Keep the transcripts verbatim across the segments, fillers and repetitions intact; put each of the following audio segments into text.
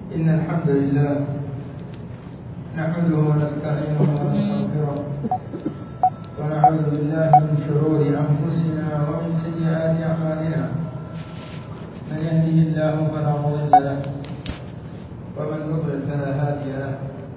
إن الحمد لله نحمده ونستعينه ونستغفره ونعوذ بالله من شرور أنفسنا ومن سيئات أعمالنا. من يهده الله فلا مضل له ومن يضلل فلا هادي له،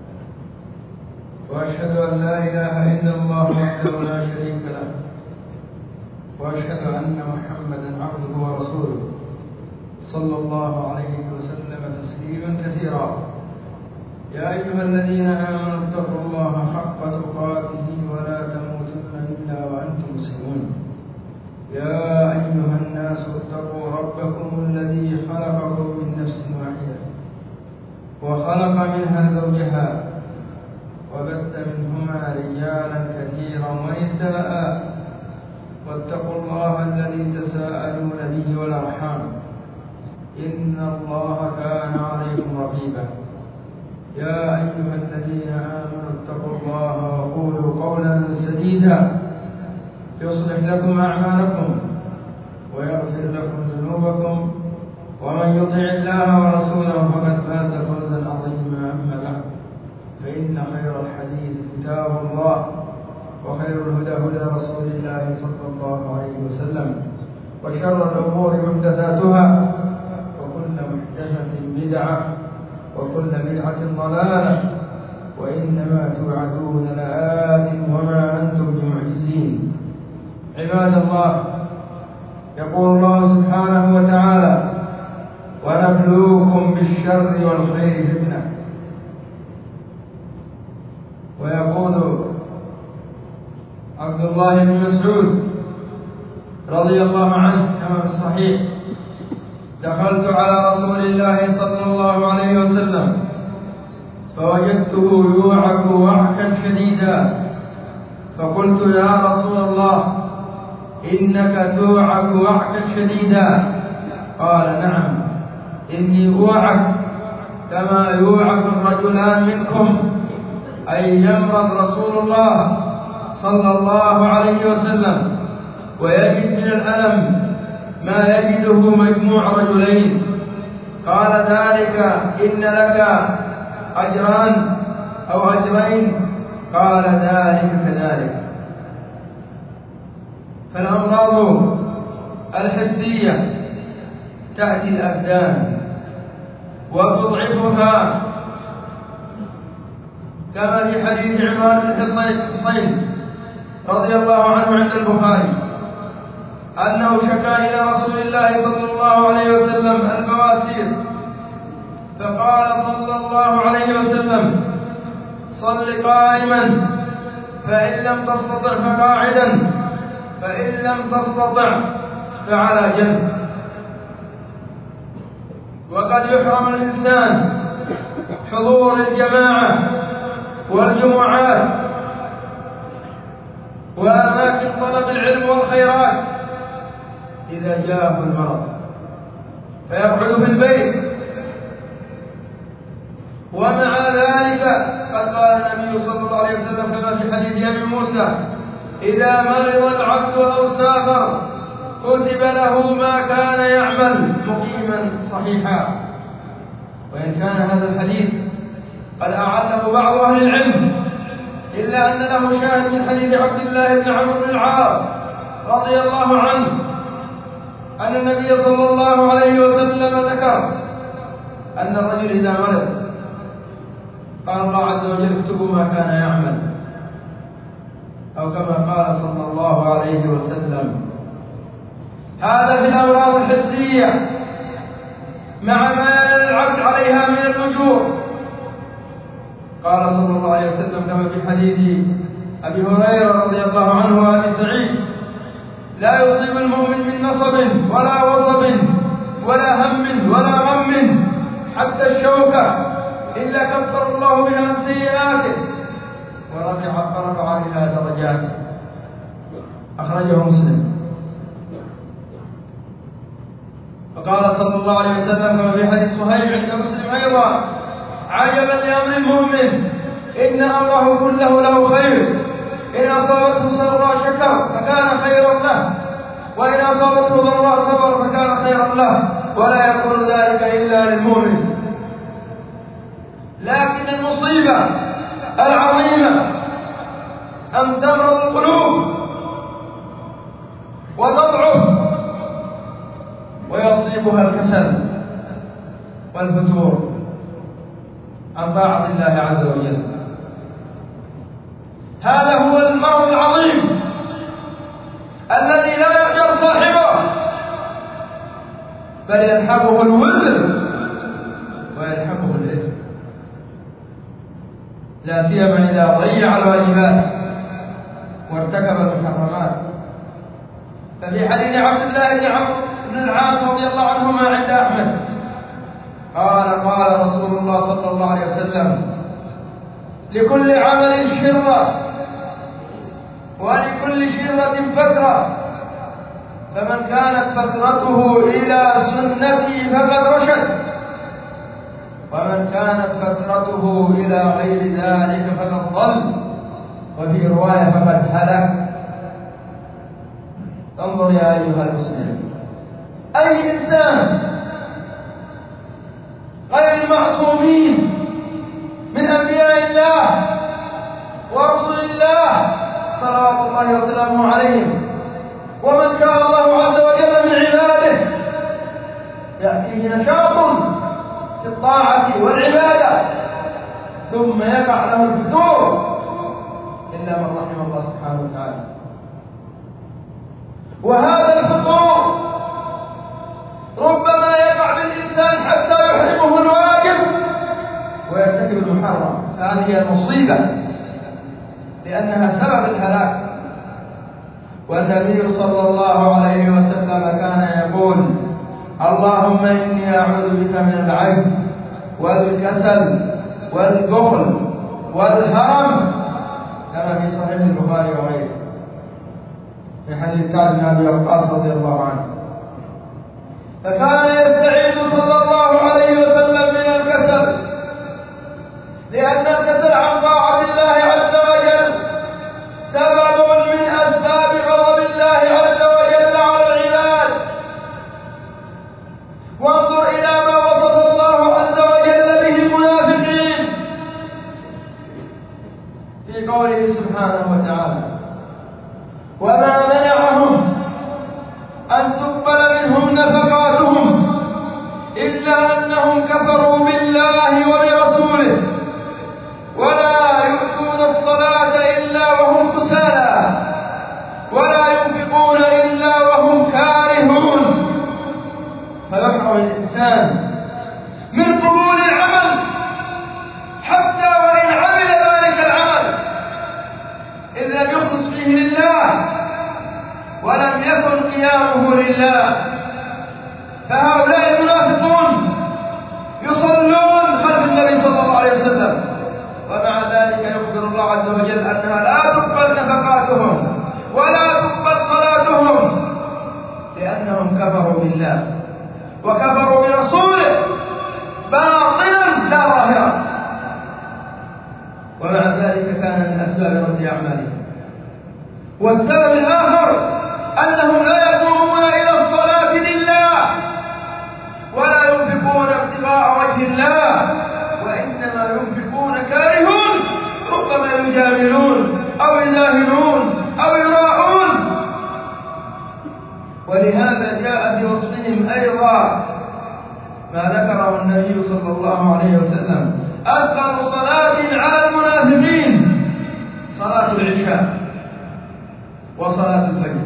وأشهد أن لا إله إلا الله وحده لا شريك له، وأشهد أن محمدا عبده ورسوله صلى الله عليه وسلم تسليما كثيرا. يا أيها الذين آمنوا اتقوا الله حق تقاته ولا تموتن إلا وأنتم مسلمون. يا أيها الناس اتقوا ربكم الذي خلقكم من نفس واحدة وخلق منها زوجها وبث منهما رجالا كثيرا ونساء، واتقوا الله الذي تساءلون به والأرحام إن الله كان عليكم رقيبا. يا أيها الذين آمنوا اتقوا الله وقولوا قولا سديدا يصلح لكم أعمالكم ويغفر لكم ذنوبكم، ومن يطع الله ورسوله فقد فاز فوزا عظيما. أما بعد، فإن خير الحديث كتاب الله، وخير الهدى هدى رسول الله صلى الله عليه وسلم، وشر الأمور محدثاتها، وكل محدثة بدعة، وكل بدعة ضلالة، وإنما توعدون لآت وما أنتم بمعجزين. عباد الله، يقول الله سبحانه وتعالى: ونبلوكم بالشر والخير فتنة. ويقول عبد الله بن مسعود رضي الله عنه كما في الصحيح: دخلت على رسول الله صلى الله عليه وسلم فوجدته يوعك وعكا شديدا، فقلت: يا رسول الله، إنك توعك وعكا شديدا؟ قال: نعم، إني أوعك كما يوعك الرجلان منكم، أي يمرض رسول الله صلى الله عليه وسلم ويجد من الألم ما يجده مجموع رجلين. قال: ذلك إن لك أجران أو أجرين؟ قال: ذلك كذلك. فالأمراض الحسية تأتي الأبدان وتضعفها، كما في حديث عمران بن حصين رضي الله عنه عند البخاري أنه شكا إلى رسول الله صلى الله عليه وسلم البواسير، فقال صلى الله عليه وسلم: صل قائما، فإن لم تستطع فقاعدا، فإن لم تستطع فعلى جنب. وقد يحرم الإنسان حضور الجماعة والجمعات وأماكن طلب العلم والخيرات إذا جاءه المرض، فيقعد في البيت. ومع ذلك قد قال النبي صلى الله عليه وسلم كما في حديث أبي موسى: إذا مرض العبد أو سافر كتب له ما كان يعمل مقيما صحيحا. وإن كان هذا الحديث قد أعله بعض أهل العلم، إلا أن له شاهد من حديث عبد الله بن عمرو بن العاص رضي الله عنه أن النبي صلى الله عليه وسلم ذكر أن الرجل إذا مرض قال الله عز وجل: اكتبوا ما كان يعمل، أو كما قال صلى الله عليه وسلم. هذا في الأمراض الحسية مع ما العبد عليها من الوجوه. قال صلى الله عليه وسلم كما في حديث أبي هريرة رضي الله عنه وأبي سعيد: لا يصيب المؤمن من نصب ولا وصب ولا هم ولا غم حتى الشوكة إلا كفر الله بها عن سيئاته ورفع رفع بها درجاته. أخرجه مسلم. وقال صلى الله عليه وسلم كما في حديث صهيب عند مسلم أيضا: عجبا لأمر المؤمن، إن أمره كله له خير، إن أصابته سراء شكر فكان خيرا له، وإن أصابته ضراء صبر فكان خيرا له، ولا يكون ذلك إلا للمؤمن. المصيبة العظيمة أن تمرض القلوب وتضعف ويصيبها الكسل والفتور عن طاعة الله عز وجل. هذا هو المرض العظيم الذي لا يؤجر صاحبه، بل يلحقه الوزر ويلحقه الإثم، لا سيما إذا ضيع الواجبات وارتكب المحرمات. ففي حديث عبد الله بن عمرو بن العاص رضي الله عنهما عند أحمد قال قال رسول الله صلى الله عليه وسلم: لكل عمل شرة ولكل شرة فترة، فمن كانت فترته إلى سنتي فقد رشد، ومن كانت فترته إلى غير ذلك فقد ضل، وفي رواية فقد هلك. انظر يا أيها المسلم، أي إنسان غير المعصومين من أنبياء الله ورسل الله صلوات الله وسلامه عليهم، ومن كان الله عز وجل من عباده يأتيه نشاط في الطاعة والعبادة ثم يقع له الفتور إلا من رحم الله سبحانه وتعالى. وهذا الفتور ربما يقع بالإنسان حتى يحرمه الواجب ويرتكب المحرم، فهذه المصيبة لأنها سبب الهلاك. والنبي صلى الله عليه وسلم كان يقول: اللهم إني أعوذ بك من العجز والكسل والبخل والهرم، كما في صحيح البخاري وغيره من حديث سعد بن أبي وقاص رضي الله عنه. فكان يستعيذ صلى الله عليه وسلم من الكسل، لأن الكسل عن طاعة الله عز وجل سبب من أسباب غضب الله عز وجل على العباد. وانظر إلى ما وصف الله عز وجل به المنافقين في قوله سبحانه وتعالى: وما منعهم أن تقبل منهم نفقاتهم إلا أنهم كفروا بالله وبرسوله ولا يؤتون الصلاة إلا وهم كسالى ولا ينفقون إلا وهم كارهون. فيحرم الإنسان من قبول العمل حتى وإن عمل ذلك العمل إذ لم يخلص فيه لله ولم يكن قيامه لله. فهؤلاء المنافقون يصلون خلف النبي صلى الله عليه وسلم، ومع ذلك يخبر الله عز وجل أنها لا تقبل نفقاتهم ولا تقبل صلاتهم لأنهم كفروا بالله وكفروا برسوله باطنا لا ظاهرا، ومع ذلك كان من أسباب رد أعمالهم. والسبب الآخر أنهم لا يقومون إلى الصلاة لله ولا ينفقون ابتغاء وجه الله، وإنما ينفقون كارهون، ربما يجاملون أو يداهنون أو يراءون. ولهذا جاء في وصفهم أيضا ما ذكره النبي صلى الله عليه وسلم: أثقل صلاة على المنافقين صلاة العشاء وصلاة الفجر.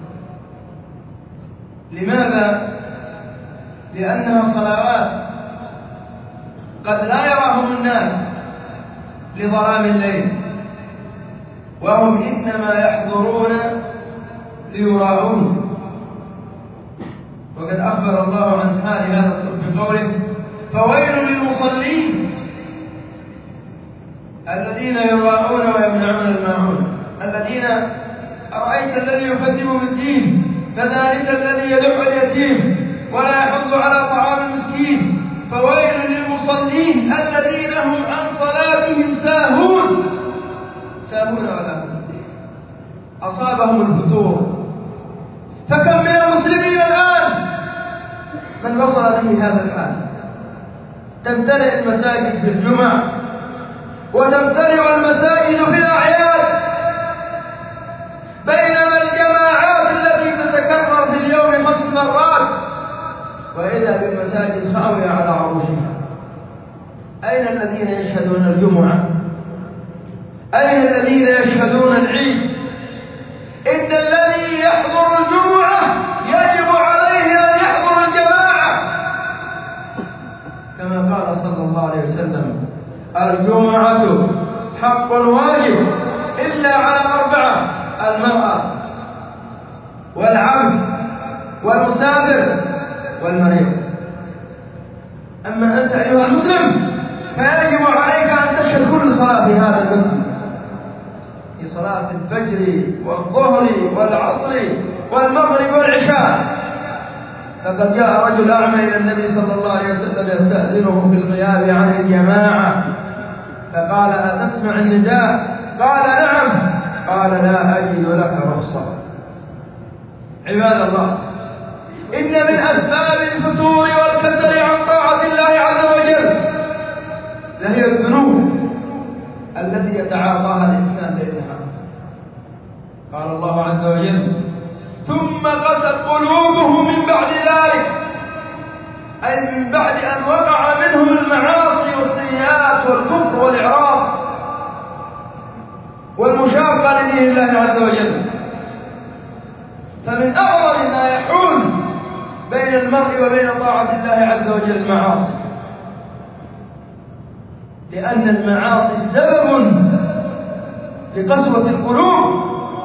لماذا؟ لأنها صلوات قد لا يراهم الناس لظلام الليل، وهم إنما يحضرون ليراءون. وقد أخبر الله عن حال هذا الصف بقوله: فويل للمصلين الذين يراءون ويمنعون الماعون. الذين أرأيت الذي يقدم بالدين فذلك الذي يدع اليتيم ولا يحض على طعام المسكين. فويل للمصلين الذين هم عن صلاتهم ساهون. ساهون ولا أصابهم الفتور. فكم من المسلمين الآن من وصل به هذا الحال؟ تمتلئ المساجد بالجمع وتمتلئ المساجد في الأعياد، بينما الجماعات التي تتكرر في اليوم خمس مرات وإذا بالمساجد خاوية على عروشها. أين الذين يشهدون الجمعة؟ أين الذين يشهدون العيد؟ إن الذي يحضر الجمعة يجب عليه أن يحضر الجماعة، كما قال صلى الله عليه وسلم: الجمعة حق واجب إلا على أربعة: المرأة والعبد والمسافر والمريض. أما أنت أيها المسلم فيجب عليك أن تشهد كل صلاة في هذا المسجد، في صلاة الفجر والظهر والعصر والمغرب والعشاء. فقد جاء رجل أعمى إلى النبي صلى الله عليه وسلم يستأذنه في الغياب عن الجماعة، فقال: أتسمع النداء؟ قال: نعم. قال: لا أجد لك رخصة. عباد الله، إن من أسباب الفتور والكسل عن طاعة الله عز وجل لهي الذنوب التي يتعاطاها الإنسان بإنها. قال الله عز وجل: ثم قست قلوبهم من بعد ذلك، أي من بعد أن وقع منهم المعاصي والسيئات والكفر والإعراض والمشاقة لدين الله عز وجل. فمن أعظم ما يحول بين المرء وبين طاعة الله عز وجل المعاصي، لأن المعاصي سبب لقسوة القلوب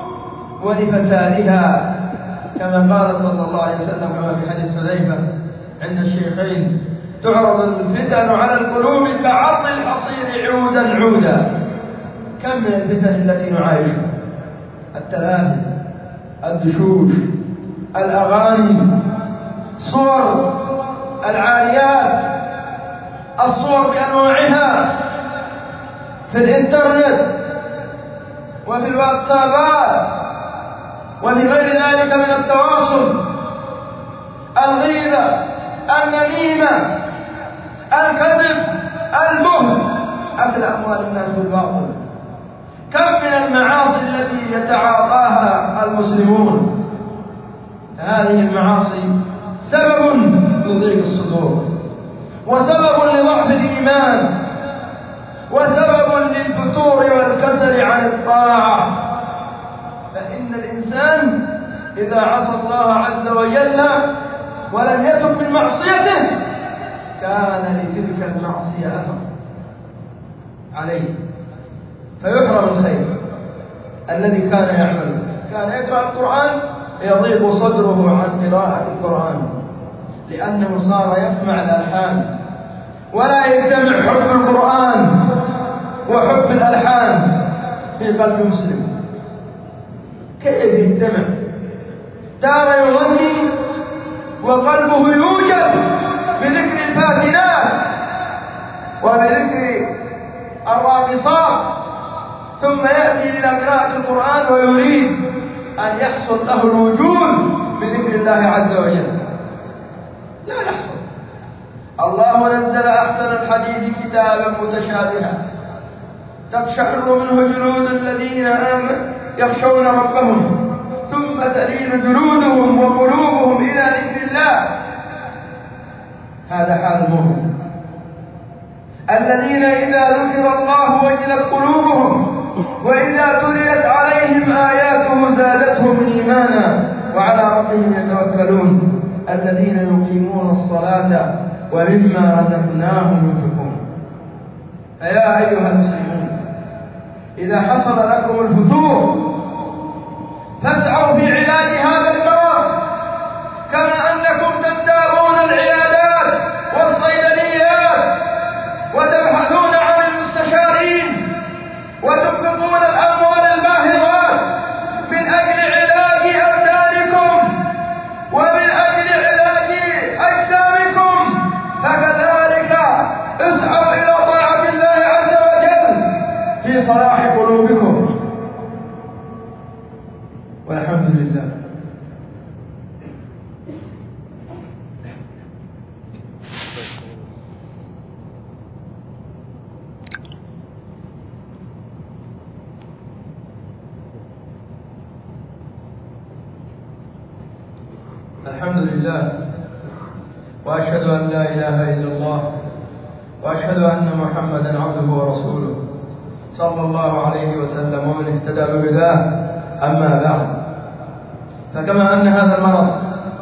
ولفسادها، كما قال صلى الله عليه وسلم كما في حديث حذيفة عند الشيخين: تعرض الفتن على القلوب كعرض الحصير عودا عودا. كم من الفتن التي نعايشها: التلامس، الدشوش، الأغاني، صور العاريات، الصور بأنواعها في الإنترنت وفي الواتسابات وفي غير ذلك من التواصل، الغيبة، النميمة، الكذب، البهت، أكل أموال الناس بالباطل. كم من المعاصي التي يتعاطاها المسلمون. هذه المعاصي سبب لضيق الصدور، وسبب لضعف الإيمان، وسبب للفتور والكسل عن الطاعة. فإن الإنسان إذا عصى الله عز وجل ولم يتب من معصيته كان لتلك المعصية أثر عليه، فيحرم الخير الذي كان يعمله. كان يقرأ القرآن يضيق صدره عن قراءة القرآن، لأنه صار يسمع الألحان ولا يجتمع حب القرآن وحب الألحان في قلب مسلم. كيف يجتمع؟ تارة يغني وقلبه يوجد بذكر الفاتنات وبذكر الراقصات، ثم يأتي إلى قراءة القرآن ويريد أن يحصل له الوجود بذكر الله عز وجل. لا يحصل. الله نزل أحسن الحديث كتابا متشابها تقشعر منه جلود الذين آمنوا يخشون ربهم ثم تلين جلودهم وقلوبهم إلى ذكر الله. هذا حال المؤمن الذين إذا ذكر الله وجلت قلوبهم وإذا تليت عليهم آياته زادتهم إيمانا وعلى ربهم يتوكلون الذين يقيمون الصلاة ومما رزقناهم ينفقون. فيا أيها المسلمون، إذا حصل لكم الفتور فاسعوا في علاج هذا المرض، كما أنكم تنتابون العيادات والصيدليات وتبحثون عن المستشارين وتنفقون الأموال الباهظات من أجل علاج أبدانكم ومن أجل علاج أجسامكم، فكذلك اسعوا إلى طاعة الله عز وجل في صلاح قلوبكم. والحمد لله. لله، وأشهد أن لا إله إلا الله، وأشهد أن محمدا عبده ورسوله صلى الله عليه وسلم ومن اهتدى بهداه. أما بعد، فكما أن هذا المرض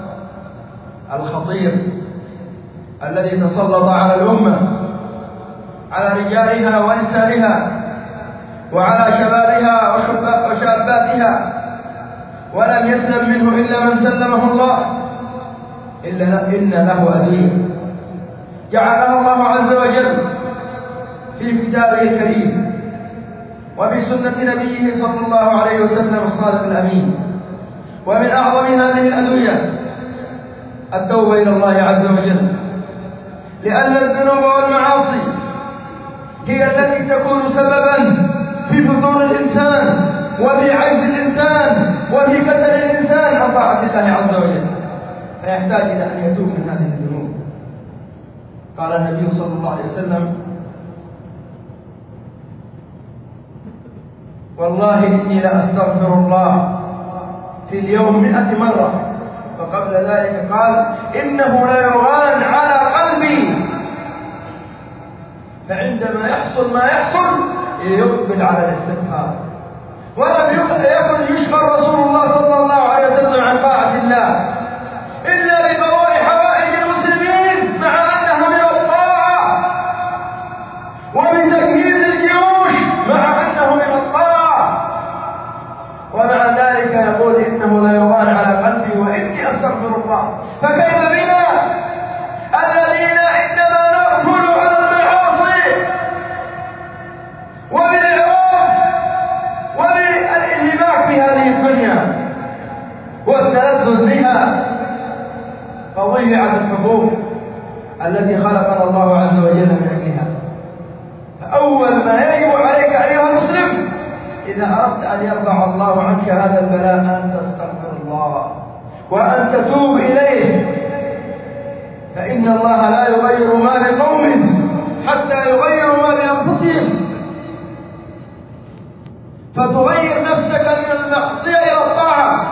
الخطير الذي تسلط على الأمة، على رجالها ونسائها وعلى شبابها وشاباتها، ولم يسلم منه إلا من سلمه الله، إلا إن له أدوية جعلها الله عز وجل في كتابه الكريم وفي سنة نبيه صلى الله عليه وسلم الصادق الأمين. ومن أعظم هذه الأدوية التوبة إلى الله عز وجل، لأن الذنوب والمعاصي هي التي تكون سببا في فتور الإنسان وفي عجز الإنسان وفي كسل الإنسان عن طاعة الله عز وجل، فيحتاج إلى أن يتوب من هذه الذنوب. قال النبي صلى الله عليه وسلم: والله إني لأستغفر الله في اليوم مئة مرة. وقبل ذلك قال: إنه ليغان على قلبي، فعندما يحصل ما يحصل يقبل على الاستغفار. ولم يكن يشغل رسول الله صلى الله عليه وسلم عن طاعة الله إلا بقضاء حوائج المسلمين، مع أنها من الطاعة، وبتجهيز الجيوش مع أنه من الطاعة، ومع ذلك يقول: إنه ليغان على قلبي وإني أستغفر الله. فكيف بنا الذين إنما نغفل على المعاصي وبالعراض وبالانهماك في هذه الدنيا والتلذذ بها، فضيعت الحقوق التي خلقنا الله عز وجل من أجلها. فأول ما يجب عليك أيها المسلم إذا أردت أن يرفع الله عنك هذا البلاء أن تستغفر الله وأن تتوب إليه، فإن الله لا يغير ما بقوم حتى يغيروا ما بأنفسهم. فتغير نفسك من المعصية إلى الطاعة.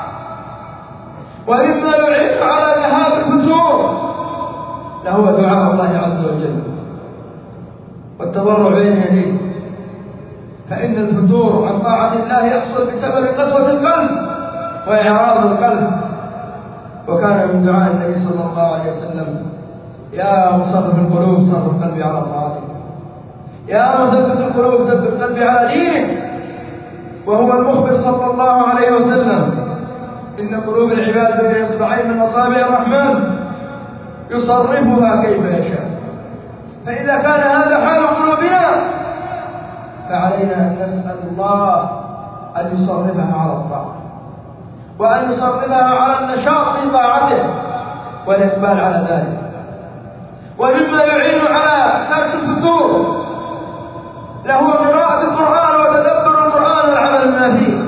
ومما يعين على ذهاب الفتور لهو دعاء الله عز وجل والتضرع بين يديه، فإن الفتور عن طاعة الله يحصل بسبب قسوة القلب وإعراض القلب. وكان من دعاء النبي صلى الله عليه وسلم: يا مصرف القلوب صرف قلبي على طاعتك، يا مثبت القلوب ثبت قلبي على دينك. وهو المخبر صلى الله عليه وسلم: إن قلوب العباد بين إصبعين من أصابع الرحمن يصرفها كيف يشاء. فإذا كان هذا حال قلوبنا فعلينا أن نسأل الله أن يصرفها على الطاعة، وأن يصرفها على النشاط في طاعته والإقبال على ذلك. ومما يعين على ترك الفتور له قراءة القرآن وتدبر القرآن والعمل بما فيه،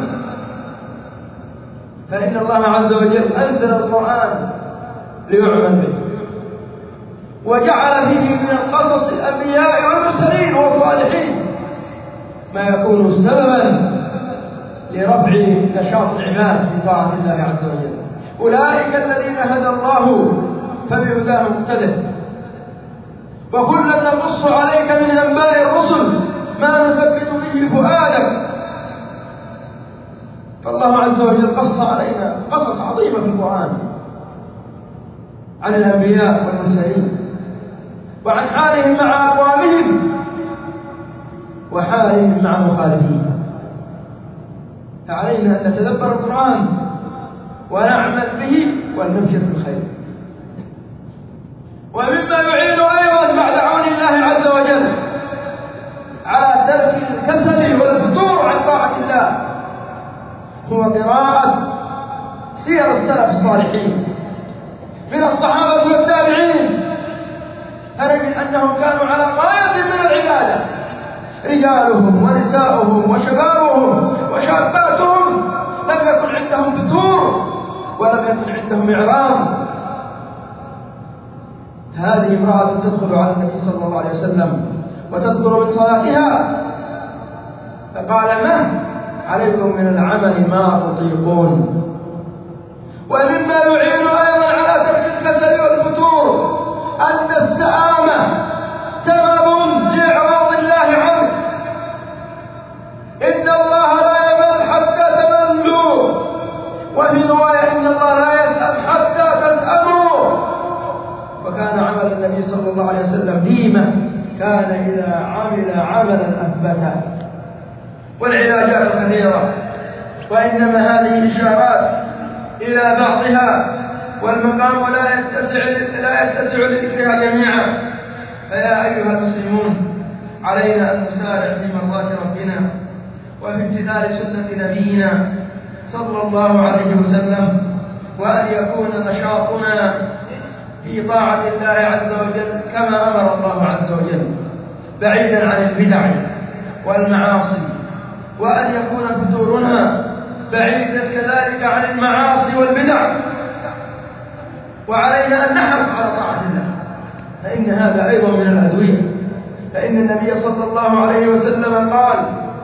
فإن الله عز وجل أنزل القرآن ليعمل به، وجعل فيه من القصص الأنبياء والمرسلين والصالحين ما يكون سببا لرفع نشاط العباد في طاعة الله عز وجل. أولئك الذين هدى الله فبهداه مقتدر. وكلا نقص عليك من أنباء الرسل ما نثبت به فؤادك. فالله عز وجل قص علينا قصص عظيمة في القرآن عن الأنبياء والمرسلين وعن حالهم مع أقوامهم وحالهم مع مخالفين. فعلينا أن نتدبر القرآن ونعمل به ونبشر بالخير. ومما يعين أيضا بعد عون الله عز وجل على ترك الكسل والفتور عن طاعة الله هو قراءة سير السلف الصالحين من الصحابة والتابعين، فنجد أنهم كانوا على غاية من العبادة، رجالهم ونساؤهم وشبابهم وشاباتهم لم يكن عندهم فتور ولم يكن عندهم إعراض. هذه امرأة تدخل على النبي صلى الله عليه وسلم وتذكر من صلاتها فقال: ما عليكم من العمل ما تطيقون. ومما يعين أيضا والسآمة سبب لإعراض الله عنه. إن الله لا يمل حتى تملوا، وفي رواية إن الله لا يسأم حتى تسأموا. وكان عمل النبي صلى الله عليه وسلم ديما، كان إذا عمل عملا أثبته. والعلاجات كثيرة، وإنما هذه إشارات إلى بعضها، والمقام لا يتسع لا يتسع لذكرها جميعا. فيا أيها المسلمون، علينا أن نسارع في مرضاة ربنا وفي امتثال سنة نبينا صلى الله عليه وسلم، وأن يكون نشاطنا في طاعة الله عز وجل كما أمر الله عز وجل، بعيدا عن البدع والمعاصي، وأن يكون فتورنا بعيدا كذلك عن المعاصي والبدع. وعلينا أن نحرص على طاعة الله، فإن هذا أيضا من الأدوية. فإن النبي صلى الله عليه وسلم قال: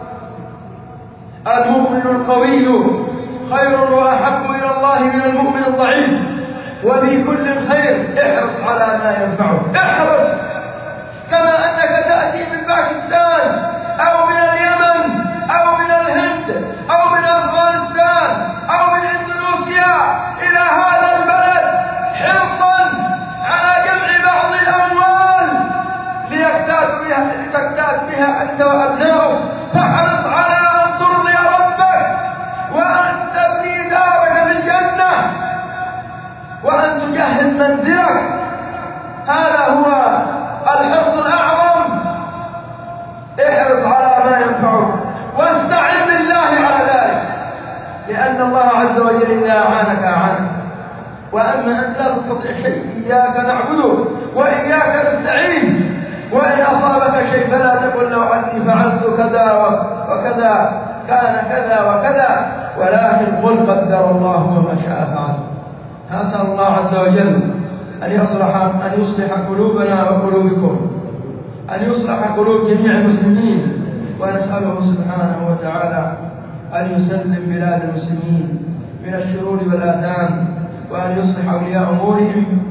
المؤمن القوي خير وأحب إلى الله من المؤمن الضعيف، وفي كل خير احرص على ما ينفعه. احرص كما أنك تأتي من باكستان أو من اليمن أو من الهند أو من أفغانستان أو من إندونيسيا إلى هذا البلد حرصا على جمع بعض الأموال ليكتاز بها لتكتاز بها أنت وأبنائك، فاحرص على أن ترضي ربك وأن تبني دارك في الجنة وأن تجهز منزلك. هذا هو الحرص الأعظم. احرص على ما ينفعك واستعن بالله على ذلك، لأن الله عز وجل إذا أعانك أعانك. وأما أنت لا تستطيع شيء، إياك نعبده وإياك نستعين. وإن أصابك شيء فلا تقل لو أني فعلت كذا وكذا كان كذا وكذا، ولكن قل قدر الله وما شاء فعل. أسأل الله عز وجل أن يصلح أن يصلح قلوبنا وقلوبكم، أن يصلح قلوب جميع المسلمين، ونسأله سبحانه وتعالى أن يسلم بلاد المسلمين من الشرور والآثام، وأن يصلح أولياء أمورهم